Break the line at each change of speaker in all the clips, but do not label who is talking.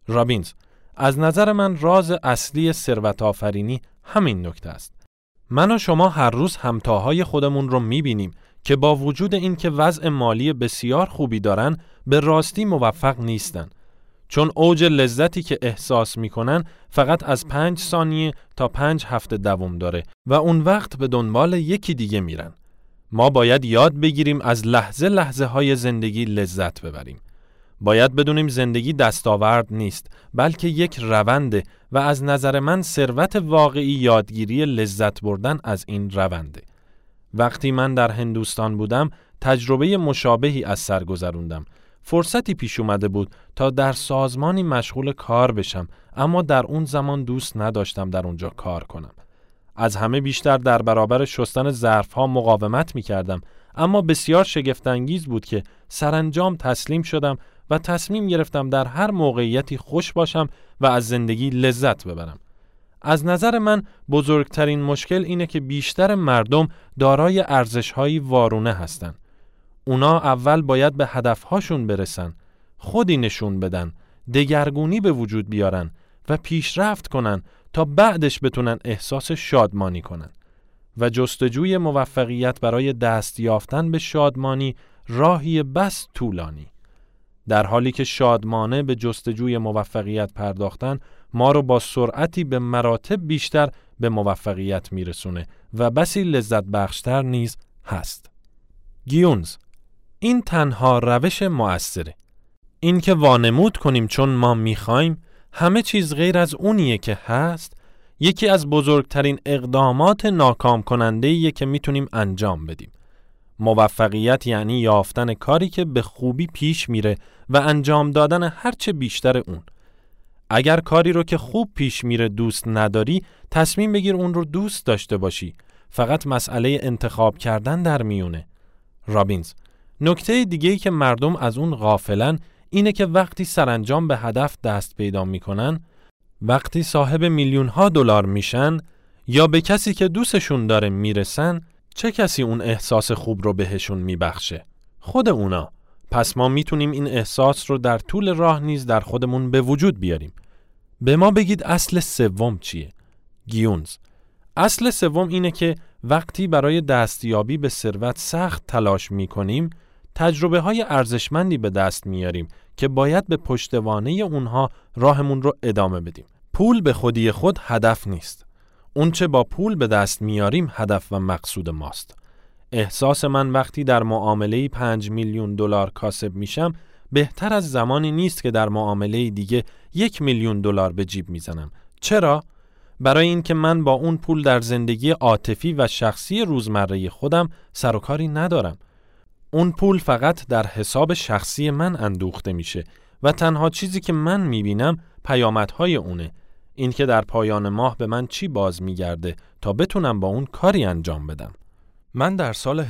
رابینز: از نظر من راز اصلی ثروت آفرینی همین نکته است. من و شما هر روز همتاهای خودمون رو می‌بینیم که با وجود این که وضع مالی بسیار خوبی دارن به راستی موفق نیستن، چون اوج لذتی که احساس میکنن فقط از 5 ثانیه تا 5 هفته دوام داره و اون وقت به دنبال یکی دیگه میرن. ما باید یاد بگیریم از لحظه لحظه های زندگی لذت ببریم. باید بدونیم زندگی دستاورد نیست، بلکه یک رونده و از نظر من ثروت واقعی یادگیری لذت بردن از این رونده. وقتی من در هندوستان بودم تجربه مشابهی از سر گذروندم. فرصتی پیش اومده بود تا در سازمانی مشغول کار بشم، اما در اون زمان دوست نداشتم در اونجا کار کنم. از همه بیشتر در برابر شستن ظرف‌ها مقاومت می‌کردم، اما بسیار شگفت‌انگیز بود که سرانجام تسلیم شدم و تصمیم گرفتم در هر موقعیتی خوش باشم و از زندگی لذت ببرم. از نظر من بزرگترین مشکل اینه که بیشتر مردم دارای ارزش‌های وارونه هستن. اونا اول باید به هدفهاشون برسن، خودی نشون بدن، دگرگونی به وجود بیارن و پیشرفت کنن تا بعدش بتونن احساس شادمانی کنن. و جستجوی موفقیت برای دست یافتن به شادمانی راهی بس طولانی. در حالی که شادمانه به جستجوی موفقیت پرداختن ما رو با سرعتی به مراتب بیشتر به موفقیت میرسونه و بسی لذت بخشتر نیز هست. گیونز: این تنها روش مؤثره. این که وانمود کنیم چون ما میخوایم همه چیز غیر از اونیه که هست، یکی از بزرگترین اقدامات ناکام کننده‌ایه که میتونیم انجام بدیم. موفقیت یعنی یافتن کاری که به خوبی پیش میره و انجام دادن هرچه بیشتر اون. اگر کاری رو که خوب پیش میره دوست نداری، تصمیم بگیر اون رو دوست داشته باشی. فقط مسئله انتخاب کردن در میونه. رابینز: نکته دیگه‌ای که مردم از اون غافلن اینه که وقتی سرانجام به هدف دست پیدا میکنن، وقتی صاحب میلیون‌ها دلار میشن یا به کسی که دوستشون داره میرسن، چه کسی اون احساس خوب رو بهشون میبخشه؟ خود اونا. پس ما میتونیم این احساس رو در طول راه نیز در خودمون به وجود بیاریم. به ما بگید اصل سوم چیه؟ گیونز: اصل سوم اینه که وقتی برای دستیابی به ثروت سخت تلاش میکنیم، تجربه های ارزشمندی به دست میاریم که باید به پشتوانه اونها راهمون رو ادامه بدیم. پول به خودی خود هدف نیست. اون چه با پول به دست میاریم هدف و مقصود ماست. احساس من وقتی در معامله 5 میلیون دلار کاسب میشم بهتر از زمانی نیست که در معامله دیگه 1 میلیون دلار به جیب میزنم. چرا؟ برای اینکه من با اون پول در زندگی عاطفی و شخصی روزمره خودم سر و کاری ندارم. اون پول فقط در حساب شخصی من اندوخته میشه و تنها چیزی که من میبینم پیامدهای اونه. این که در پایان ماه به من چی باز میگرده تا بتونم با اون کاری انجام بدم. من در سال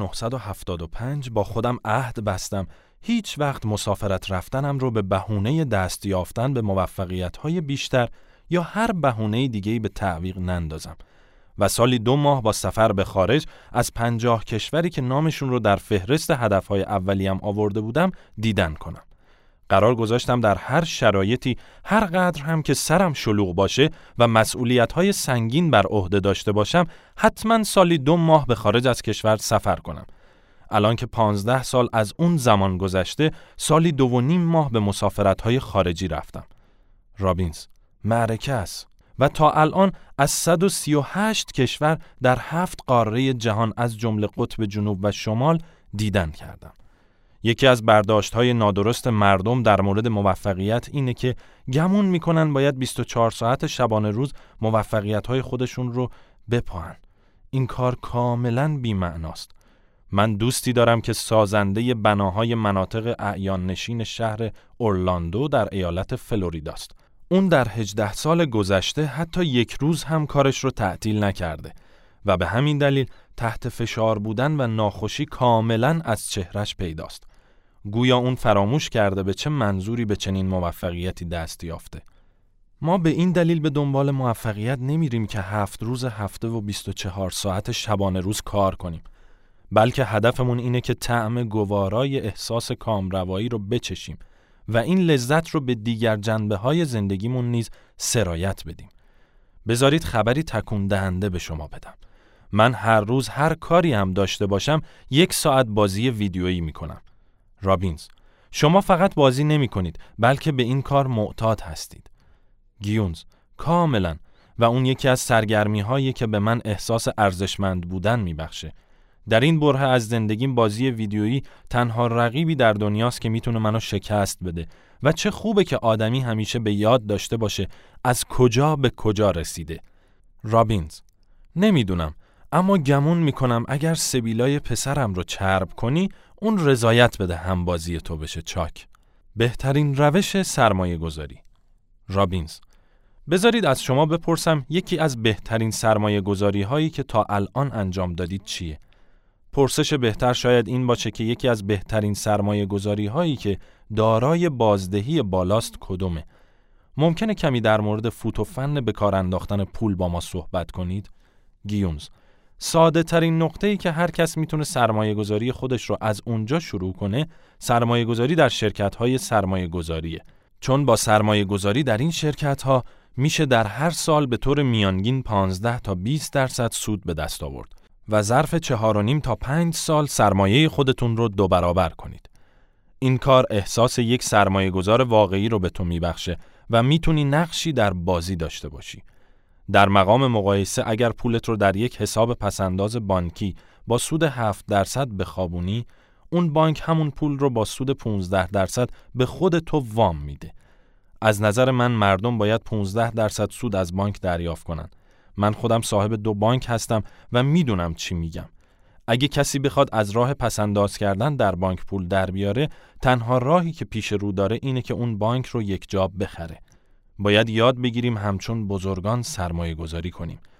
1975 با خودم عهد بستم هیچ وقت مسافرت رفتنم رو به بهونه دست یافتن به موفقیت‌های بیشتر یا هر بهونه دیگه‌ای به تعویق نندازم و سالی 2 ماه با سفر به خارج از 50 کشوری که نامشون رو در فهرست هدفهای اولیم آورده بودم دیدن کنم. قرار گذاشتم در هر شرایطی، هر قدر هم که سرم شلوغ باشه و مسئولیت‌های سنگین بر عهده داشته باشم، حتما سالی 2 ماه به خارج از کشور سفر کنم. الان که 15 سال از اون زمان گذشته، سالی 2.5 ماه به مسافرت‌های خارجی رفتم. رابینز: معرکه است. و تا الان از 138 کشور در 7 قاره جهان از جمله قطب جنوب و شمال دیدن کردم. یکی از برداشت‌های نادرست مردم در مورد موفقیت اینه که گمون میکنن باید 24 ساعت شبانه روز موفقیت‌های خودشون رو بپاهن. این کار کاملاً بی‌معناست. من دوستی دارم که سازنده بناهای مناطق اعیان نشین شهر اورلاندو در ایالت فلوریداست. اون در 18 سال گذشته حتی 1 روز هم کارش رو تعطیل نکرده و به همین دلیل تحت فشار بودن و ناخوشی کاملاً از چهرش پیداست. گویا اون فراموش کرده به چه منظوری به چنین موفقیتی دست یافته. ما به این دلیل به دنبال موفقیت نمیریم که 7 روز هفته و 24 ساعت شبانه روز کار کنیم، بلکه هدفمون اینه که طعم گوارای احساس کامروایی رو بچشیم و این لذت رو به دیگر جنبه‌های زندگیمون نیز سرایت بدیم. بذارید خبری تکون دهنده به شما بدم. من هر روز هر کاری هم داشته باشم 1 ساعت بازی ویدیویی میکنم. رابینز: شما فقط بازی نمی کنید بلکه به این کار معتاد هستید. گیونز: کاملا، و اون یکی از سرگرمی هایی که به من احساس ارزشمند بودن میبخشه. در این بره از زندگیم بازی ویدیویی تنها رقیبی در دنیاست که میتونه منو شکست بده و چه خوبه که آدمی همیشه به یاد داشته باشه از کجا به کجا رسیده. رابینز: نمیدونم، اما گمون میکنم اگر سبیلای پسرم رو چرب کنی اون رضایت بده هم بازی تو بشه. چاک: بهترین روش سرمایه گذاری. رابینز: بذارید از شما بپرسم یکی از بهترین سرمایه گذاری هایی که تا الان انجام دادید چیه؟ پرسش بهتر شاید این باشه که یکی از بهترین سرمایه گذاری هایی که دارای بازدهی بالاست کدومه؟ ممکنه کمی در مورد فوت و فن به کار انداختن پول با ما صحبت کنید؟ گیونز: ساده ترین نقطه‌ای که هر کس میتونه سرمایه گذاری خودش رو از اونجا شروع کنه سرمایه گذاری در شرکت های سرمایه گذاریه. چون با سرمایه گذاری در این شرکت ها میشه در هر سال به طور میانگین 15 تا 20% سود به دست آورد و ظرف 4.5 تا 5 سال سرمایه خودتون رو 2 برابر کنید. این کار احساس یک سرمایه گذار واقعی رو به تو میبخشه و میتونی نقشی در بازی داشته باشی. در مقام مقایسه اگر پولت رو در یک حساب پسنداز بانکی با سود 7% بخوابونی، اون بانک همون پول رو با سود 15% به خود تو وام میده. از نظر من مردم باید 15% سود از بانک دریافت کنن. من خودم صاحب 2 بانک هستم و میدونم چی میگم. اگه کسی بخواد از راه پسنداز کردن در بانک پول در بیاره، تنها راهی که پیش رو داره اینه که اون بانک رو یک جا بخره. باید یاد بگیریم همچون بزرگان سرمایه گذاری کنیم.